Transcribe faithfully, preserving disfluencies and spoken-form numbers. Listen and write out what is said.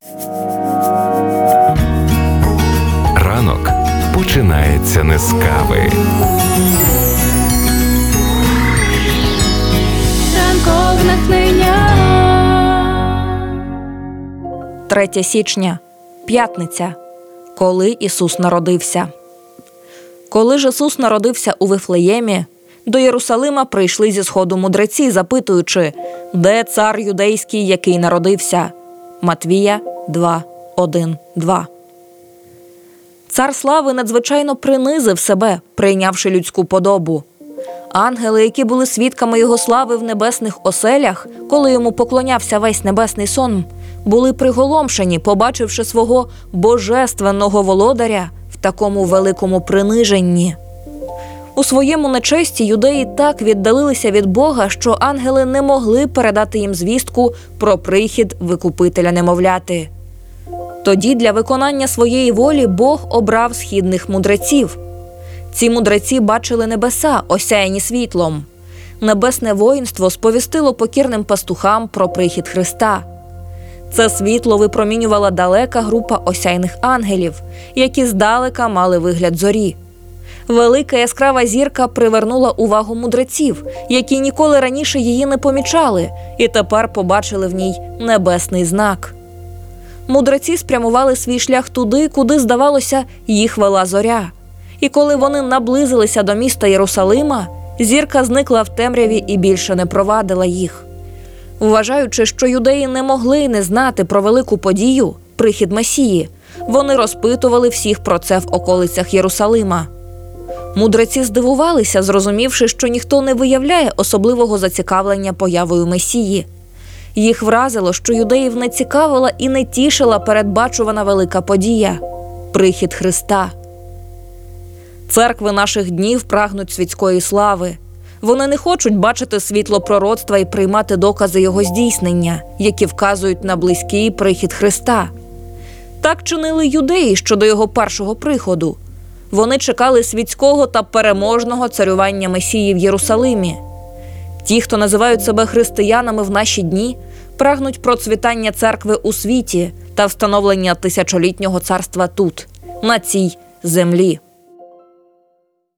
Ранок починається не з кави. Ранкове натхнення. третє січня. П'ятниця. Коли Ісус народився. Коли ж Ісус народився у Вифлеємі, до Єрусалима прийшли зі сходу мудреці, запитуючи, де цар юдейський, який народився? Матвія два, один, два. Цар слави надзвичайно принизив себе, прийнявши людську подобу. Ангели, які були свідками його слави в небесних оселях, коли йому поклонявся весь небесний сон, були приголомшені, побачивши свого божественного володаря в такому великому приниженні. У своєму нечесті юдеї так віддалилися від Бога, що ангели не могли передати їм звістку про прихід Викупителя немовляти. Тоді для виконання своєї волі Бог обрав східних мудреців. Ці мудреці бачили небеса, осяяні світлом. Небесне воїнство сповістило покірним пастухам про прихід Христа. Це світло випромінювала далека група осяйних ангелів, які здалека мали вигляд зорі. Велика яскрава зірка привернула увагу мудреців, які ніколи раніше її не помічали, і тепер побачили в ній небесний знак. Мудреці спрямували свій шлях туди, куди, здавалося, їх вела зоря. І коли вони наблизилися до міста Єрусалима, зірка зникла в темряві і більше не провадила їх. Вважаючи, що юдеї не могли не знати про велику подію – прихід Месії, вони розпитували всіх про це в околицях Єрусалима. Мудреці здивувалися, зрозумівши, що ніхто не виявляє особливого зацікавлення появою Месії. Їх вразило, що юдеїв не цікавила і не тішила передбачувана велика подія – прихід Христа. Церкви наших днів прагнуть світської слави. Вони не хочуть бачити світло пророцтва і приймати докази його здійснення, які вказують на близький прихід Христа. Так чинили юдеї щодо його першого приходу. Вони чекали світського та переможного царювання Месії в Єрусалимі. Ті, хто називають себе християнами в наші дні, прагнуть процвітання церкви у світі та встановлення тисячолітнього царства тут, на цій землі.